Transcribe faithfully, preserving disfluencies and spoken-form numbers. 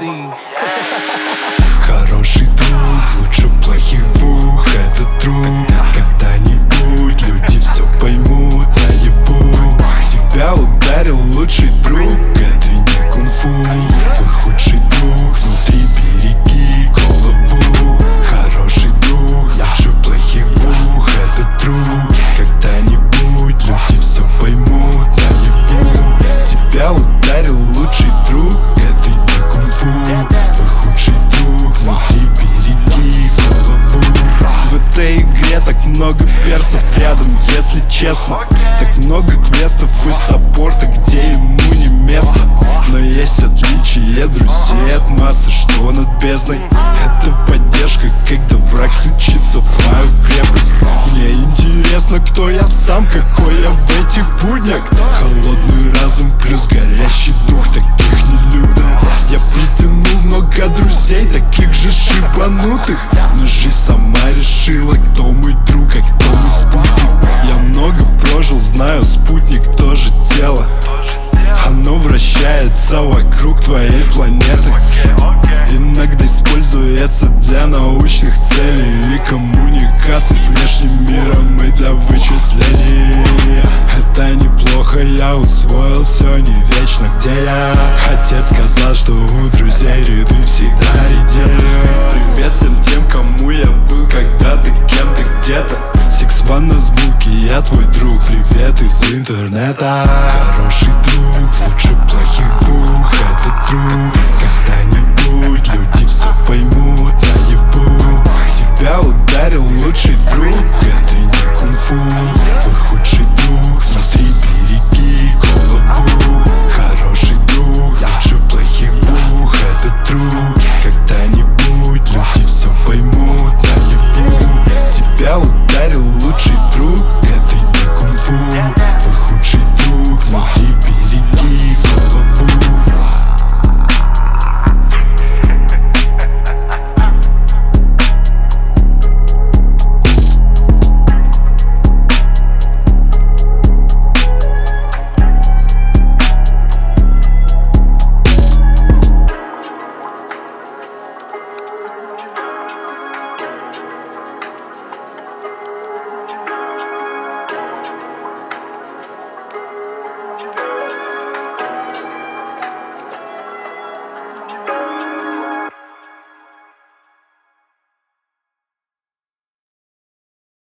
Ди. Хороший друг лучше плохих двух. Это true. Когда-нибудь люди все поймут наяву. Тебя ударил лучший друг, это не кунг-фу. Твой худший друг внутри, береги голову. Хороший друг лучше плохих двух. Это true. Когда-нибудь люди все поймут наяву. Тебя ударил лучший друг, это не кунг-фу. Твой худший друг внутри, береги голову. В этой игре так много персов рядом, если честно. Так много квестов и саппорта, где ему не место. Но есть отличие друзей от массы, что над бездной. Это поддержка, когда враг стучится в мою крепость. Мне интересно, кто я сам, какой я в этих буднях. Холодный разум плюс горящий дух, таких не любят. Я притянул много друзей, таких же шибанутых. Но жизнь сама решила, кто мой друг, а кто мой спутник. Я много прожил, знаю, спутник тоже тело. Оно вращается вокруг твоей планеты. Иногда используется для научных целей и коммуникаций с внешним миром и для вычислений. Это неплохо, я усвоил, все не вечно. Где я? Отец сказал, что у друзей